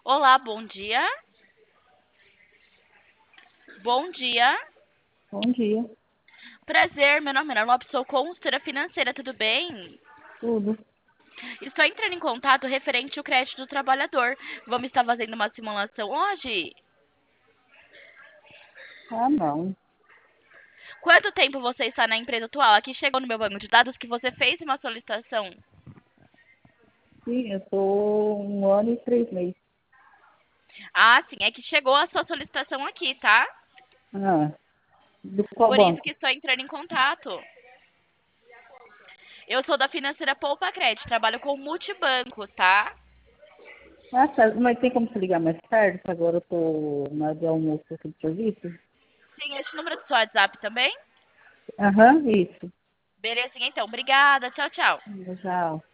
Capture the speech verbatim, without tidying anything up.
Olá, bom dia. Bom dia. Bom dia, Prazer, meu nome é Ana Lopes, sou consultora financeira, tudo bem? tudo. Estou entrando em contato referente ao crédito do trabalhador. Vamos estar fazendo uma simulação hoje? Ah, não. Quanto tempo você está na empresa atual? Aqui chegou no meu banco de dados que você fez uma solicitação. Sim, eu tô um ano e três meses. Ah, sim, é que chegou a sua solicitação aqui, tá? Ah, do qual Por isso que banco? estou entrando em contato. Eu sou da financeira Poupa Crédito, trabalho com multibanco, tá? Ah, tá, mas tem como se ligar mais tarde? Que agora eu tô na hora de almoço aqui de serviço. Sim, esse número do seu WhatsApp também? Aham, isso. Beleza, então. Obrigada. Tchau, tchau. Já.